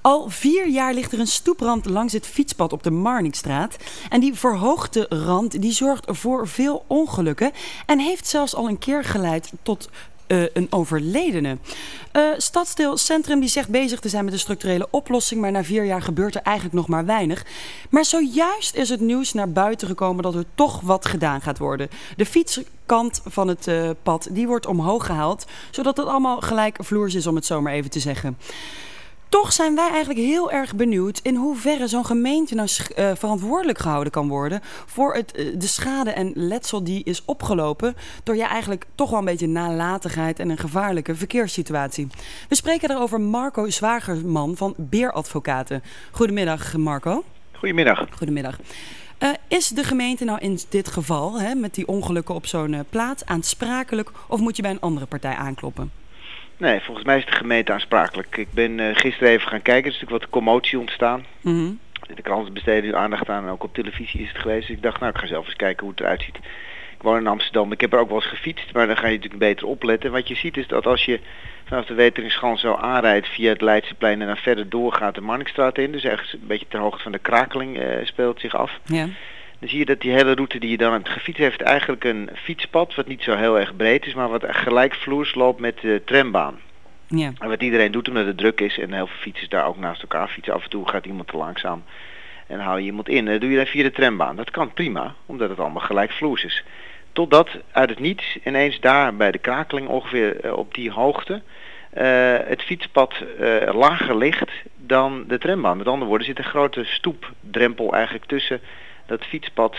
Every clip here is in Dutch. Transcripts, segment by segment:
Al 4 jaar ligt er een stoeprand langs het fietspad op de Marnixstraat. En die verhoogde rand die zorgt voor veel ongelukken en heeft zelfs al een keer geleid tot een overledene. Stadsdeel Centrum die zegt bezig te zijn met een structurele oplossing, maar na 4 jaar gebeurt er eigenlijk nog maar weinig. Maar zojuist is het nieuws naar buiten gekomen dat er toch wat gedaan gaat worden. De fietskant van het pad die wordt omhoog gehaald, zodat het allemaal gelijkvloers is, om het zo maar even te zeggen. Toch zijn wij eigenlijk heel erg benieuwd in hoeverre zo'n gemeente nou verantwoordelijk gehouden kan worden voor de schade en letsel die is opgelopen door eigenlijk toch wel een beetje nalatigheid en een gevaarlijke verkeerssituatie. We spreken daarover Marco Zwagerman van Beer Advocaten. Goedemiddag Marco. Goedemiddag. Goedemiddag. Is de gemeente nou in dit geval, met die ongelukken op zo'n plaats, aansprakelijk of moet je bij een andere partij aankloppen? Nee, volgens mij is de gemeente aansprakelijk. Ik ben gisteren even gaan kijken. Er is natuurlijk wat commotie ontstaan. Mm-hmm. De kranten besteden nu aandacht aan en ook op televisie is het geweest. Dus ik dacht, ik ga zelf eens kijken hoe het eruit ziet. Ik woon in Amsterdam. Ik heb er ook wel eens gefietst, maar dan ga je natuurlijk beter opletten. Wat je ziet is dat als je vanaf de Weteringschans zo aanrijdt via het Leidseplein en dan verder doorgaat de Marnixstraat in. Dus ergens een beetje ter hoogte van de Krakeling speelt zich af. Ja. Dan zie je dat die hele route die je dan hebt gefietst heeft eigenlijk een fietspad wat niet zo heel erg breed is, maar wat gelijkvloers loopt met de trambaan. Ja. En wat iedereen doet omdat het druk is en heel veel fietsers daar ook naast elkaar fietsen. Af en toe gaat iemand te langzaam en hou je iemand in. Dat doe je dan via de trambaan. Dat kan prima, omdat het allemaal gelijkvloers is. Totdat uit het niets ineens daar bij de Krakeling ongeveer op die hoogte het fietspad lager ligt dan de trambaan. Met andere woorden, er zit een grote stoepdrempel eigenlijk tussen dat fietspad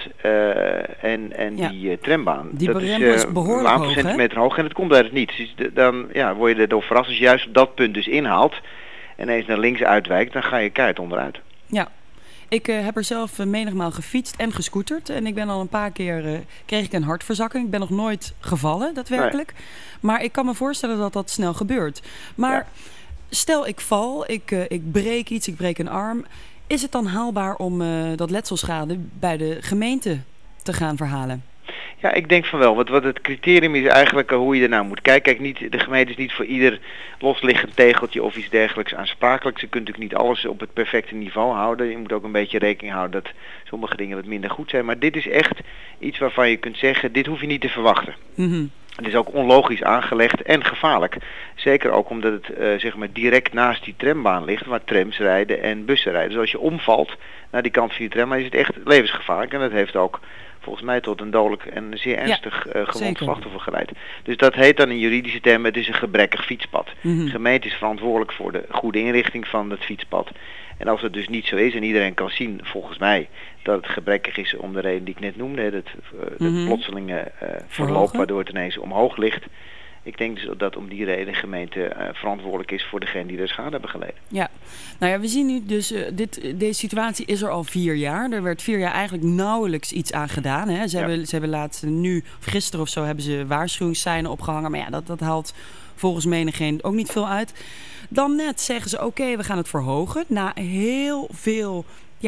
en die trambaan. Die dat is behoorlijk een aantal hoog, centimeter hoog en het komt uit het niets. Dus dan word je erdoor verrast. Als je juist op dat punt dus inhaalt en ineens naar links uitwijkt, dan ga je keihard onderuit. Ja. Ik heb er zelf menigmaal gefietst en gescooterd. En ik ben al een paar keer, kreeg ik een hartverzakking. Ik ben nog nooit gevallen, daadwerkelijk. Nee. Maar ik kan me voorstellen dat dat snel gebeurt. Maar stel ik val, ik breek iets, ik breek een arm. Is het dan haalbaar om dat letselschade bij de gemeente te gaan verhalen? Ja, ik denk van wel. Wat het criterium is eigenlijk hoe je ernaar moet kijken. Kijk, de gemeente is niet voor ieder losliggend tegeltje of iets dergelijks aansprakelijk. Ze kunnen natuurlijk niet alles op het perfecte niveau houden. Je moet ook een beetje rekening houden dat sommige dingen wat minder goed zijn. Maar dit is echt iets waarvan je kunt zeggen, dit hoef je niet te verwachten. Mm-hmm. Het is ook onlogisch aangelegd en gevaarlijk. Zeker ook omdat het direct naast die trambaan ligt waar trams rijden en bussen rijden. Dus als je omvalt naar die kant van die trambaan is het echt levensgevaarlijk. En dat heeft ook volgens mij tot een dodelijk en zeer ernstig gewond slachtoffer geleid. Dus dat heet dan in juridische termen, het is een gebrekkig fietspad. Mm-hmm. De gemeente is verantwoordelijk voor de goede inrichting van het fietspad. En als het dus niet zo is en iedereen kan zien, volgens mij, dat het gebrekkig is om de reden die ik net noemde, dat de plotselinge verloop waardoor het ineens omhoog ligt. Ik denk dus dat om die reden de gemeente verantwoordelijk is voor degene die er schade hebben geleden. Ja, nou ja, we zien nu dus, deze situatie is er al 4 jaar. Er werd 4 jaar eigenlijk nauwelijks iets aan gedaan. Hè. Ze hebben laatst nu, of gisteren of zo, hebben ze waarschuwingsseinen opgehangen. Maar ja, dat haalt volgens menigeen ook niet veel uit. Dan net zeggen ze, oké, we gaan het verhogen. Na heel veel,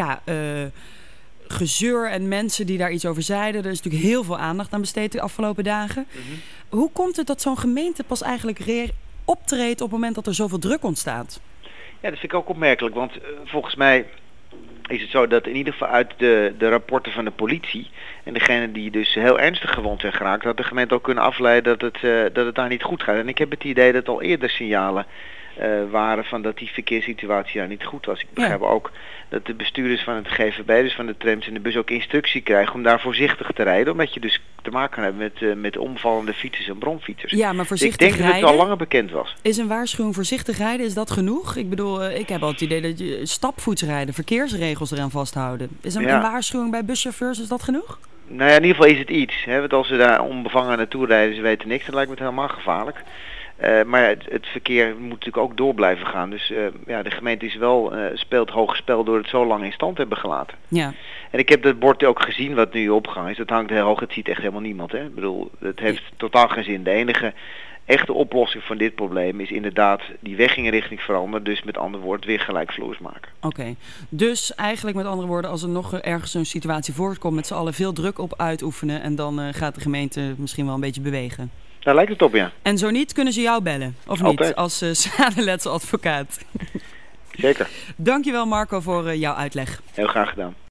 gezeur en mensen die daar iets over zeiden. Er is natuurlijk heel veel aandacht aan besteed de afgelopen dagen. Mm-hmm. Hoe komt het dat zo'n gemeente pas eigenlijk optreedt op het moment dat er zoveel druk ontstaat? Ja, dat vind ik ook opmerkelijk. Want volgens mij is het zo dat in ieder geval uit de rapporten van de politie en degene die dus heel ernstig gewond zijn geraakt, dat de gemeente ook kunnen afleiden dat het daar niet goed gaat. En ik heb het idee dat al eerder signalen waren van dat die verkeerssituatie daar niet goed was. Ik begrijp ook dat de bestuurders van het GVB, dus van de trams en de bus, ook instructie krijgen om daar voorzichtig te rijden, omdat je dus te maken hebt met omvallende fietsers en bromfietsers. Ja, maar voorzichtig rijden. Ik denk rijden, dat het al langer bekend was. Is een waarschuwing voorzichtig rijden, is dat genoeg? Ik bedoel, ik heb al het idee dat je stapvoets rijden, verkeersregels eraan vasthouden. Is een waarschuwing bij buschauffeurs, is dat genoeg? Nou ja, in ieder geval is het iets. Hè? Want als ze daar onbevangen naartoe rijden, ze weten niks, dan lijkt me het helemaal gevaarlijk. Maar het verkeer moet natuurlijk ook door blijven gaan. Dus de gemeente is wel speelt hoog spel door het zo lang in stand te hebben gelaten. Ja. En ik heb dat bord ook gezien wat nu opgehangen is. Dat hangt heel hoog, het ziet echt helemaal niemand. Hè? Ik bedoel, het heeft totaal geen zin. De enige echte oplossing van dit probleem is inderdaad die weginrichting veranderen. Dus met andere woorden weer gelijkvloers maken. Oké. Dus eigenlijk met andere woorden, als er nog ergens zo'n situatie voorkomt, met z'n allen veel druk op uitoefenen en dan gaat de gemeente misschien wel een beetje bewegen. Daar lijkt het op, ja. En zo niet, kunnen ze jou bellen? Of niet? Altijd. Als schadeletseladvocaat. Zeker. Dankjewel Marco voor jouw uitleg. Heel graag gedaan.